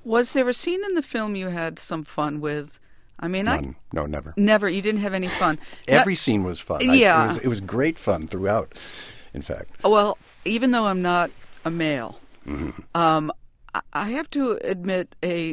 Was there a scene in the film you had some fun with? I mean, None. No, never. Never. You didn't have any fun. Every scene was fun. Yeah. It was great fun throughout, in fact. Well, even though I'm not a male, Mm-hmm. I have to admit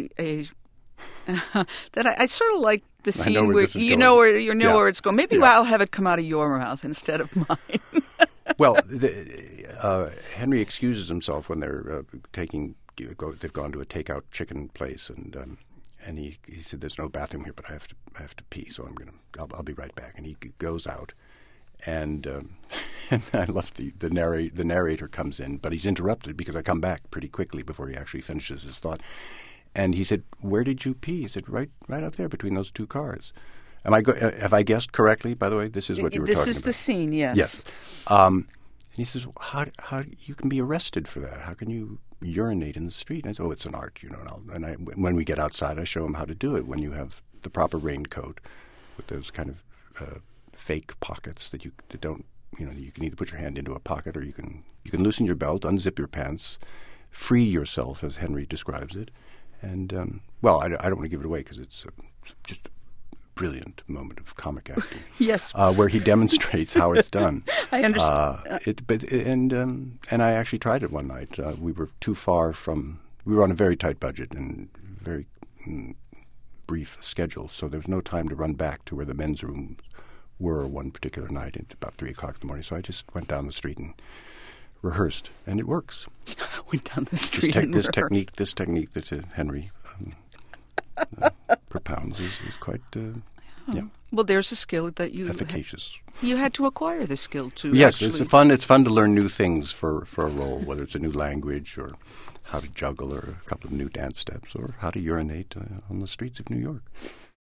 that I sort of like the I know scene where where this is you going. know Yeah. where it's going. Maybe Yeah. I'll have it come out of your mouth instead of mine. Well, Henry excuses himself when they're they've gone to a takeout chicken place, and he said, "There's no bathroom here, but I have to pee, so I'll be right back." And he goes out, and I love the narrator comes in, but he's interrupted because I come back pretty quickly before he actually finishes his thought. And he said, "Where did you pee?" He said, "Right out there between those two cars." Have I guessed correctly? By the way, this is what you were talking about. This is the scene, yes. Yes. And he says, "How you can be arrested for that? How can you urinate in the street?" And I said, "Oh, it's an art, you know." When we get outside, I show him how to do it. When you have the proper raincoat with those kind of fake pockets that don't, you can either put your hand into a pocket or you can loosen your belt, unzip your pants, free yourself, as Henry describes it. And I don't want to give it away because it's just a brilliant moment of comic acting. Yes. Where he demonstrates how it's done. I understand. And I actually tried it one night. We were too far from. We were on a very tight budget and very brief schedule, so there was no time to run back to where the men's rooms were one particular night at about 3:00 in the morning. So I just went down the street and rehearsed, and it works. Went down the street. This technique that Henry propounds is quite Well, there's a skill that you efficacious. You had to acquire the skill to. Yes, actually. It's fun to learn new things for a role, whether it's a new language or how to juggle or a couple of new dance steps or how to urinate on the streets of New York.